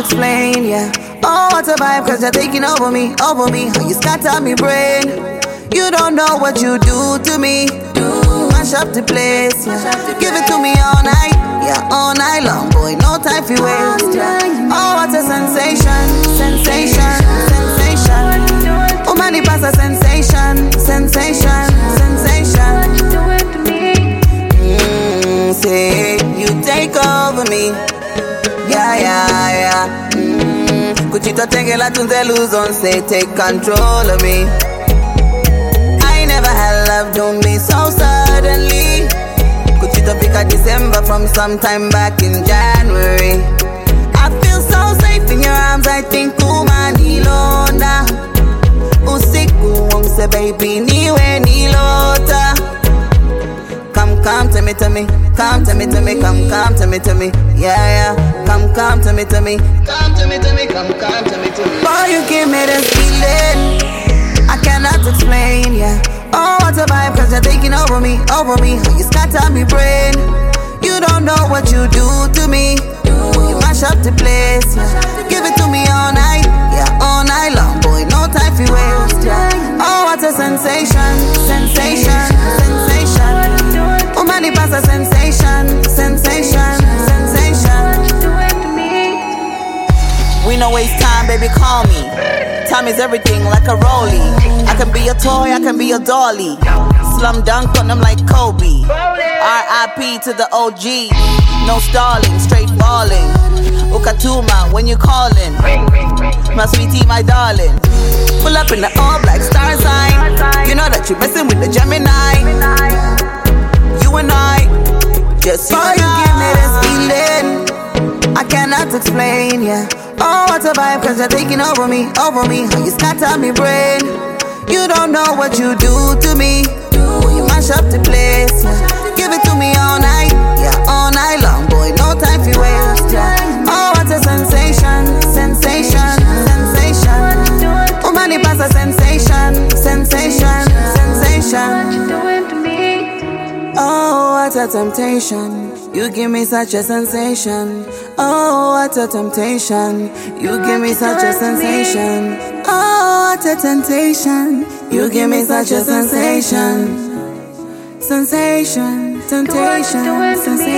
explain, yeah. Oh, what a vibe, cause you're taking over me. How you scatter me brain. You don't know what you do to me. Mash up the place, yeah. Give it to me all night, yeah, all night long, boy, no time for waste, yeah. Oh, what a sensation, sensation, sensation. Oh, man, it pass a sensation, sensation, sensation. Say, you take over me, yeah, yeah, yeah. Kuchito tenge la tunze lose on, say, take control of me. I never had love, don't be so suddenly. Kuchito pick a December from sometime back in January. I feel so safe in your arms, I think kumanilona. Usiku umse baby niwe nilota. Come to me, come to me, come to me, yeah, yeah. Come to me, come to me, come to me. Boy, you give me this feeling I cannot explain, yeah. Oh, what a vibe, cause you're taking over me. You scatter me brain. You don't know what you do to me. You mash up the place, yeah. Give it to me all night, yeah, all night long, boy, no time for waste, yeah. Oh, what a sensation, sensation, sensation. Oh, man, it pass a sensation, sensation, sensation. We no waste time, baby, call me. Time is everything, like a rollie. I can be a toy, I can be a dolly. Slum dunk on them like Kobe. R.I.P. to the OG. No stalling, straight balling. Ukatuma when you calling. My sweetie, my darling. Pull up in the all black star sign. You know that you're messing with the Gemini. You and I, just you and I. Give me this feeling I cannot explain, yeah. Oh, what a vibe, cause you're taking over me. You scatter me brain. You don't know what you do to me. You mash up the place, yeah. Give it to me all night, yeah, all night long, boy, no time for waste, yeah. Oh, what a sensation, sensation, sensation. Oh, man, it pass a sensation, sensation, sensation. Oh, what a temptation. You give me such a sensation. Oh, what a temptation. You give me such a sensation. Oh, what a temptation. You give me such a sensation. Sensation, temptation, sensation.